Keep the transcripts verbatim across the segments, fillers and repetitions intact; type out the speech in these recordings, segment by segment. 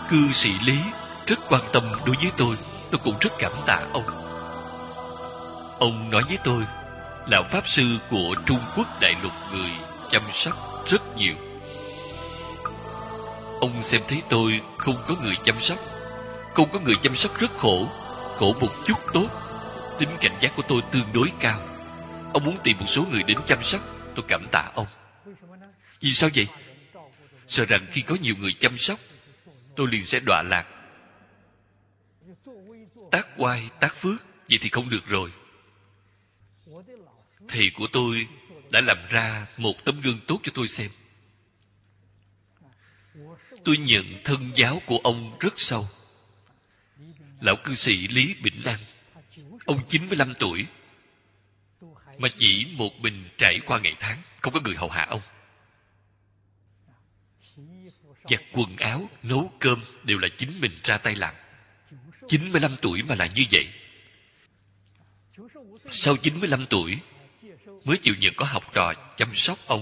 Cư sĩ Lý rất quan tâm đối với tôi. Tôi cũng rất cảm tạ ông. Ông nói với tôi, lão Pháp Sư của Trung Quốc đại lục người chăm sóc rất nhiều. Ông xem thấy tôi không có người chăm sóc, không có người chăm sóc rất khổ, khổ một chút tốt. Tính cảnh giác của tôi tương đối cao. Ông muốn tìm một số người đến chăm sóc. Tôi cảm tạ ông. Vì sao vậy? Sợ rằng khi có nhiều người chăm sóc, tôi liền sẽ đọa lạc. Tác oai, tác phước, vậy thì không được rồi. Thầy của tôi đã làm ra một tấm gương tốt cho tôi xem. Tôi nhận thân giáo của ông rất sâu. Lão cư sĩ Lý Bỉnh An, ông chín mươi lăm tuổi mà chỉ một mình trải qua ngày tháng, không có người hầu hạ ông. Giặt quần áo, nấu cơm đều là chính mình ra tay làm. chín mươi lăm tuổi mà là như vậy. Sau chín mươi lăm tuổi mới chịu nhận có học trò chăm sóc ông.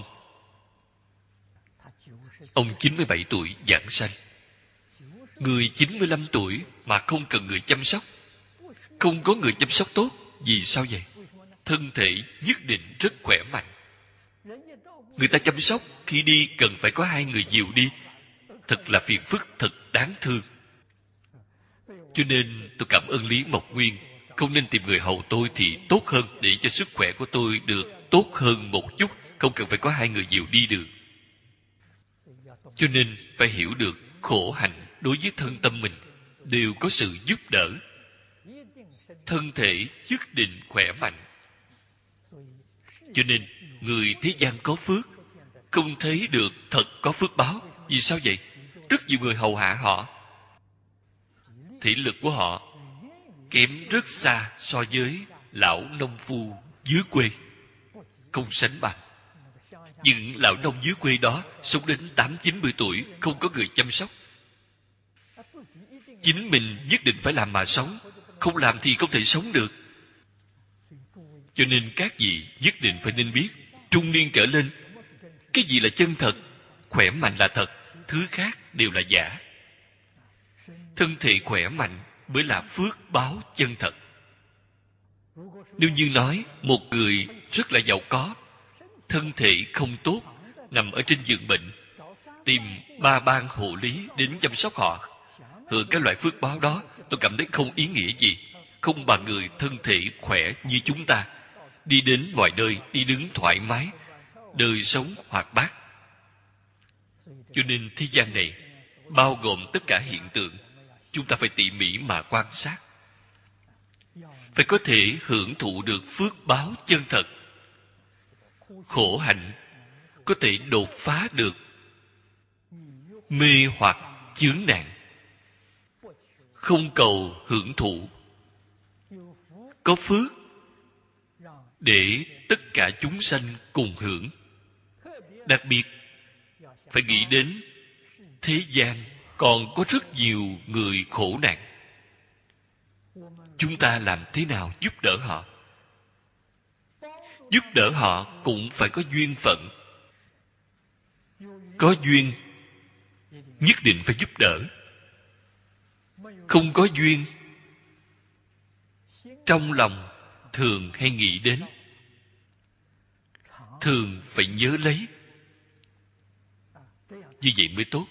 Ông chín mươi bảy tuổi giảng sanh. Người chín mươi lăm tuổi mà không cần người chăm sóc, không có người chăm sóc tốt. Vì sao vậy? Thân thể nhất định rất khỏe mạnh. Người ta chăm sóc, khi đi cần phải có hai người dìu đi. Thật là phiền phức, thật đáng thương. Cho nên tôi cảm ơn Lý Mộc Nguyên. Không nên tìm người hầu tôi thì tốt hơn, để cho sức khỏe của tôi được tốt hơn một chút. Không cần phải có hai người dìu đi được. Cho nên phải hiểu được khổ hạnh đối với thân tâm mình đều có sự giúp đỡ. Thân thể nhất định khỏe mạnh. Cho nên người thế gian có phước không thấy được thật có phước báo. Vì sao vậy? Rất nhiều người hầu hạ họ. Thể lực của họ kém rất xa so với lão nông phu dưới quê, không sánh bằng. Những lão nông dưới quê đó sống đến tám chín mươi tuổi, không có người chăm sóc. Chính mình nhất định phải làm mà sống, không làm thì không thể sống được. Cho nên các vị nhất định phải nên biết, trung niên trở lên, cái gì là chân thật? Khỏe mạnh là thật, thứ khác đều là giả. Thân thể khỏe mạnh mới là phước báo chân thật. Nếu như nói một người rất là giàu có, thân thể không tốt, nằm ở trên giường bệnh, tìm ba ban hộ lý đến chăm sóc họ, hưởng cái loại phước báo đó, tôi cảm thấy không ý nghĩa gì. Không bằng người thân thể khỏe như chúng ta, đi đến mọi nơi, đi đứng thoải mái, đời sống hoạt bát. Cho nên thế gian này bao gồm tất cả hiện tượng, chúng ta phải tỉ mỉ mà quan sát, phải có thể hưởng thụ được phước báo chân thật. Khổ hạnh có thể đột phá được mê hoặc chướng nạn, không cầu hưởng thụ. Có phước để tất cả chúng sanh cùng hưởng. Đặc biệt phải nghĩ đến thế gian còn có rất nhiều người khổ nạn. Chúng ta làm thế nào giúp đỡ họ? Giúp đỡ họ cũng phải có duyên phận. Có duyên nhất định phải giúp đỡ. Không có duyên, trong lòng thường hay nghĩ đến, thường phải nhớ lấy. Như vậy mới tốt.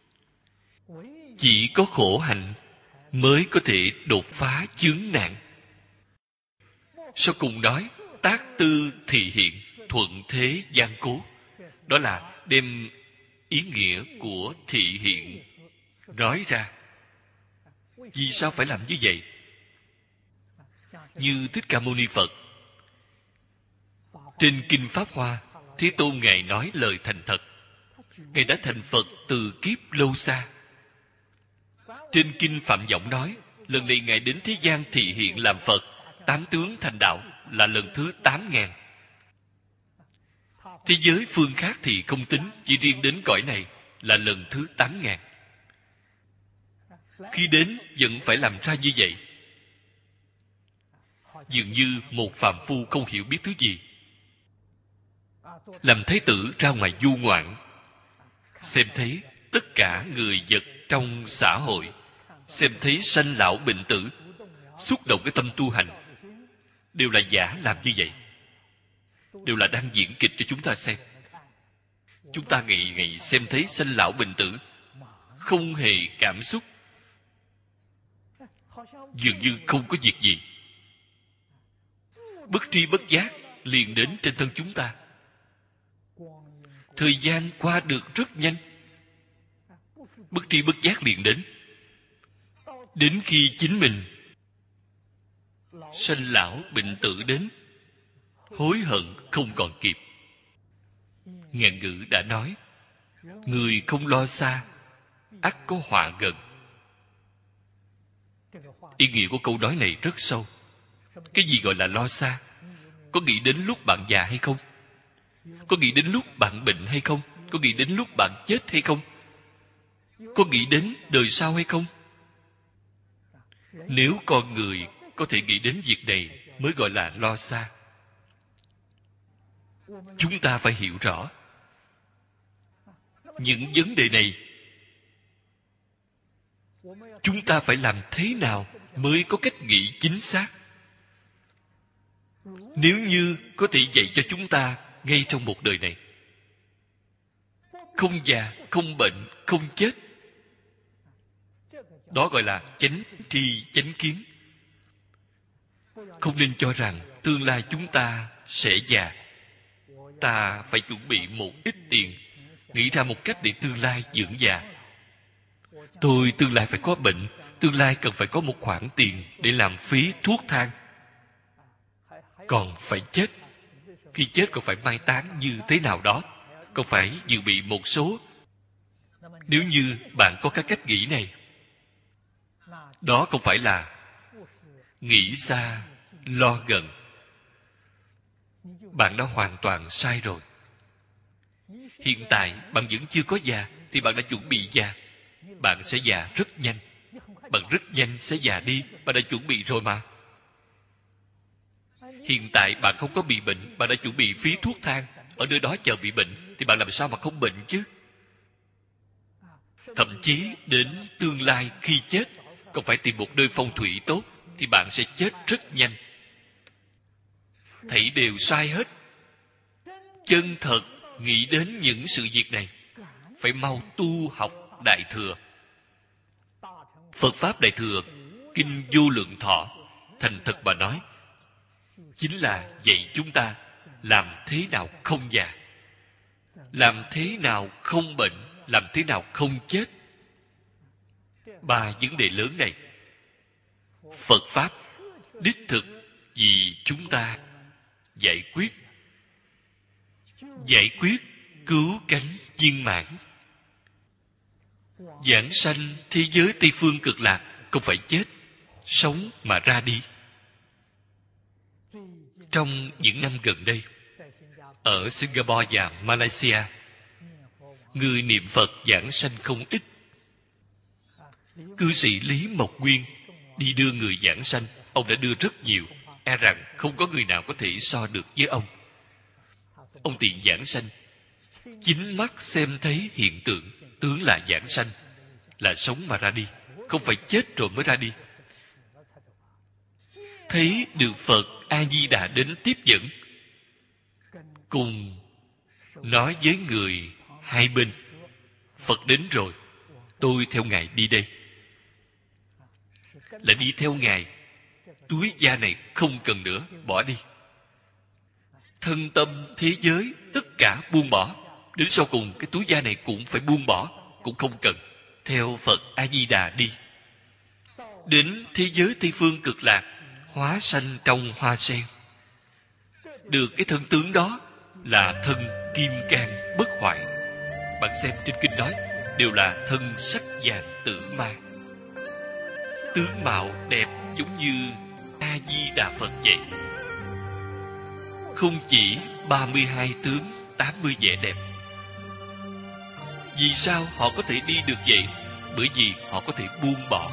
Chỉ có khổ hạnh mới có thể đột phá chướng nạn. Sau cùng nói, tác tư thị hiện, thuận thế gian cố. Đó là đem ý nghĩa của thị hiện nói ra. Vì sao phải làm như vậy? Như Thích Ca Mâu Ni Phật trên Kinh Pháp Hoa, Thế Tôn Ngài nói lời thành thật. Ngài đã thành Phật từ kiếp lâu xa. Trên Kinh Phạm Võng nói, lần này Ngài đến thế gian thị hiện làm Phật, tám tướng thành đạo, là lần thứ tám ngàn. Thế giới phương khác thì không tính, chỉ riêng đến cõi này là lần thứ tám ngàn. Khi đến vẫn phải làm ra như vậy. Dường như một phàm phu không hiểu biết thứ gì, làm thái tử ra ngoài du ngoạn, xem thấy tất cả người vật trong xã hội xem thấy sanh lão bệnh tử, xúc động cái tâm tu hành, đều là giả làm như vậy, đều là đang diễn kịch cho chúng ta xem. Chúng ta ngày ngày xem thấy sanh lão bệnh tử, không hề cảm xúc, dường như không có việc gì. Bất tri bất giác liền đến trên thân chúng ta. Thời gian qua được rất nhanh, bất tri bất giác liền đến. Đến khi chính mình sanh lão bệnh tử đến, hối hận không còn kịp. Ngạn ngữ đã nói, người không lo xa, ắt có họa gần. Ý nghĩa của câu nói này rất sâu. Cái gì gọi là lo xa? Có nghĩ đến lúc bạn già hay không? Có nghĩ đến lúc bạn bệnh hay không? Có nghĩ đến lúc bạn chết hay không? Có nghĩ đến đời sau hay không? Nếu con người có thể nghĩ đến việc này mới gọi là lo xa. Chúng ta phải hiểu rõ những vấn đề này. Chúng ta phải làm thế nào mới có cách nghĩ chính xác? Nếu như có thể dạy cho chúng ta ngay trong một đời này, không già, không bệnh, không chết, đó gọi là chánh tri chánh kiến. Không nên cho rằng tương lai chúng ta sẽ già, ta phải chuẩn bị một ít tiền, nghĩ ra một cách để tương lai dưỡng già. Tôi tương lai phải có bệnh, tương lai cần phải có một khoản tiền để làm phí thuốc thang, còn phải chết. Khi chết còn phải mai táng như thế nào đó, còn phải dự bị một số. Nếu như bạn có cái cách nghĩ này, đó không phải là nghĩ xa lo gần. Bạn đã hoàn toàn sai rồi. Hiện tại bạn vẫn chưa có già thì bạn đã chuẩn bị già. Bạn sẽ già rất nhanh. Bạn rất nhanh sẽ già đi. Bạn đã chuẩn bị rồi mà. Hiện tại bạn không có bị bệnh, bạn đã chuẩn bị phí thuốc thang, ở nơi đó chờ bị bệnh, thì bạn làm sao mà không bệnh chứ? Thậm chí đến tương lai khi chết, còn phải tìm một nơi phong thủy tốt, thì bạn sẽ chết rất nhanh. Thảy đều sai hết. Chân thật nghĩ đến những sự việc này, phải mau tu học Đại Thừa. Phật Pháp Đại Thừa, Kinh Vô Lượng Thọ, thành thật mà nói, chính là dạy chúng ta làm thế nào không già, làm thế nào không bệnh, làm thế nào không chết. Ba vấn đề lớn này, Phật Pháp đích thực vì chúng ta giải quyết. Giải quyết cứu cánh viên mãn. Giảng sanh thế giới Tây Phương Cực Lạc không phải chết, sống mà ra đi. Trong những năm gần đây, ở Singapore và Malaysia, người niệm Phật giảng sanh không ít. Cư sĩ Lý Mộc Nguyên đi đưa người giảng sanh, ông đã đưa rất nhiều, e rằng không có người nào có thể so được với ông. Ông tiện giảng sanh, chính mắt xem thấy hiện tượng, tướng là giảng sanh, là sống mà ra đi, không phải chết rồi mới ra đi. Thấy được Phật A Di Đà đến tiếp dẫn, cùng nói với người hai bên, Phật đến rồi, tôi theo Ngài đi đây. Là đi theo Ngài, túi da này không cần nữa, bỏ đi. Thân tâm thế giới tất cả buông bỏ, đến sau cùng cái túi da này cũng phải buông bỏ, cũng không cần, theo Phật A Di Đà đi. Đến thế giới Tây Phương Cực Lạc, hóa sanh trong hoa sen. Được cái thân tướng đó là thân kim cang bất hoại. Bạn xem trên kinh nói, đều là thân sắc vàng tử ma. Tướng mạo đẹp giống như A Di Đà Phật vậy. Không chỉ ba mươi hai tướng, tám mươi vẻ đẹp. Vì sao họ có thể đi được vậy? Bởi vì họ có thể buông bỏ.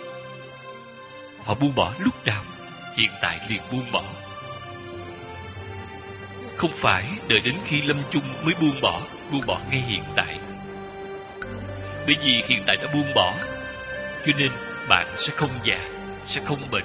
Họ buông bỏ lúc nào? Hiện tại liền buông bỏ. Không phải đợi đến khi lâm chung mới buông bỏ, buông bỏ ngay hiện tại. Bởi vì hiện tại đã buông bỏ, cho nên bạn sẽ không già, sẽ không bệnh.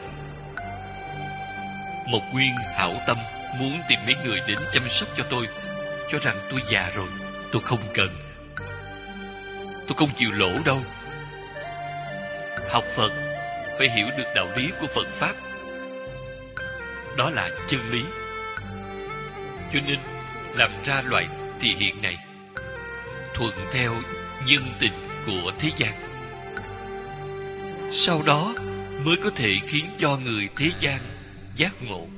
Một Nguyên hảo tâm muốn tìm mấy người đến chăm sóc cho tôi, cho rằng tôi già rồi. Tôi không cần. Tôi không chịu lỗ đâu. Học Phật phải hiểu được đạo lý của Phật Pháp. Đó là chân lý. Cho nên làm ra loại thị hiện này, thuận theo nhân tình của thế gian, sau đó mới có thể khiến cho người thế gian giác ngộ.